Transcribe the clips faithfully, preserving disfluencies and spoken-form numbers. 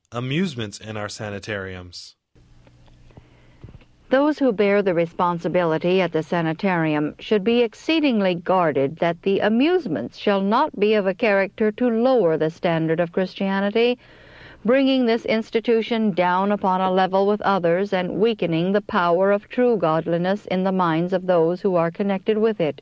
Amusements in our sanitariums. Those who bear the responsibility at the sanitarium should be exceedingly guarded that the amusements shall not be of a character to lower the standard of Christianity, bringing this institution down upon a level with others and weakening the power of true godliness in the minds of those who are connected with it.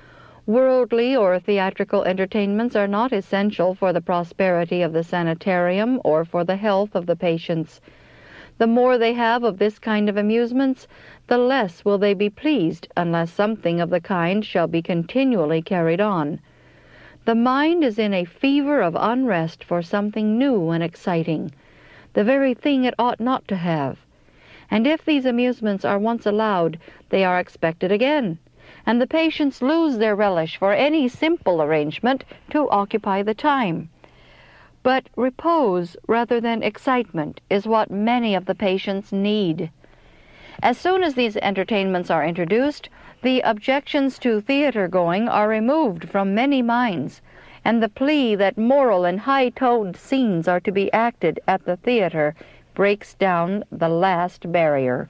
Worldly or theatrical entertainments are not essential for the prosperity of the sanitarium or for the health of the patients. The more they have of this kind of amusements, the less will they be pleased unless something of the kind shall be continually carried on. The mind is in a fever of unrest for something new and exciting, the very thing it ought not to have. And if these amusements are once allowed, they are expected again, and the patients lose their relish for any simple arrangement to occupy the time. But repose rather than excitement is what many of the patients need. As soon as these entertainments are introduced, the objections to theater-going are removed from many minds, and the plea that moral and high-toned scenes are to be acted at the theater breaks down the last barrier.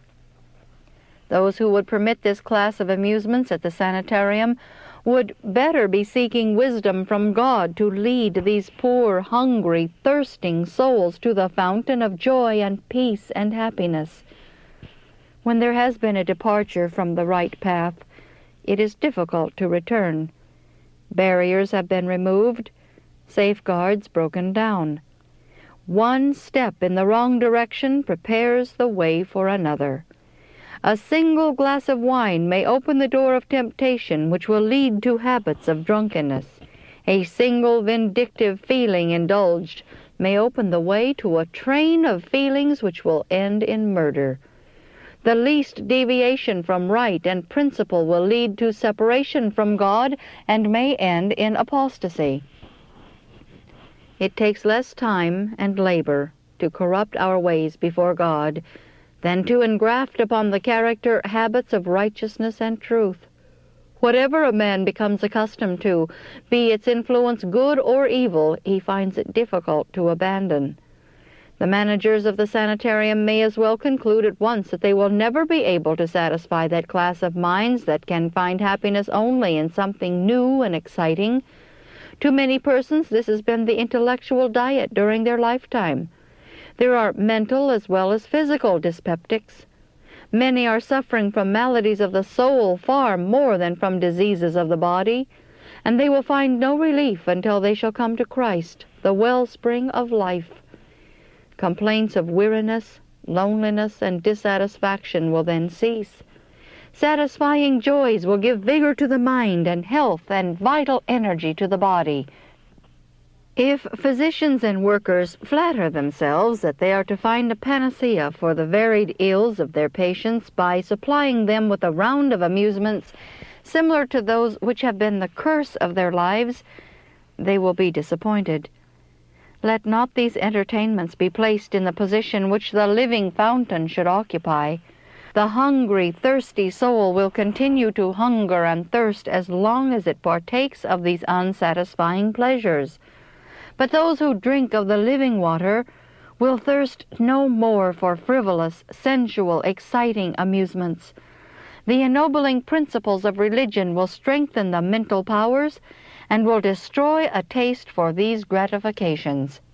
Those who would permit this class of amusements at the sanitarium would better be seeking wisdom from God to lead these poor, hungry, thirsting souls to the fountain of joy and peace and happiness. When there has been a departure from the right path, it is difficult to return. Barriers have been removed, safeguards broken down. One step in the wrong direction prepares the way for another. A single glass of wine may open the door of temptation which will lead to habits of drunkenness. A single vindictive feeling indulged may open the way to a train of feelings which will end in murder. The least deviation from right and principle will lead to separation from God and may end in apostasy. It takes less time and labor to corrupt our ways before God than to engraft upon the character habits of righteousness and truth. Whatever a man becomes accustomed to, be its influence good or evil, he finds it difficult to abandon. The managers of the sanitarium may as well conclude at once that they will never be able to satisfy that class of minds that can find happiness only in something new and exciting. To many persons this has been the intellectual diet during their lifetime. There are mental as well as physical dyspeptics. Many are suffering from maladies of the soul far more than from diseases of the body, and they will find no relief until they shall come to Christ, the wellspring of life. Complaints of weariness, loneliness, and dissatisfaction will then cease. Satisfying joys will give vigor to the mind and health and vital energy to the body. If physicians and workers flatter themselves that they are to find a panacea for the varied ills of their patients by supplying them with a round of amusements similar to those which have been the curse of their lives, they will be disappointed. Let not these entertainments be placed in the position which the living fountain should occupy. The hungry, thirsty soul will continue to hunger and thirst as long as it partakes of these unsatisfying pleasures. But those who drink of the living water will thirst no more for frivolous, sensual, exciting amusements. The ennobling principles of religion will strengthen the mental powers and will destroy a taste for these gratifications.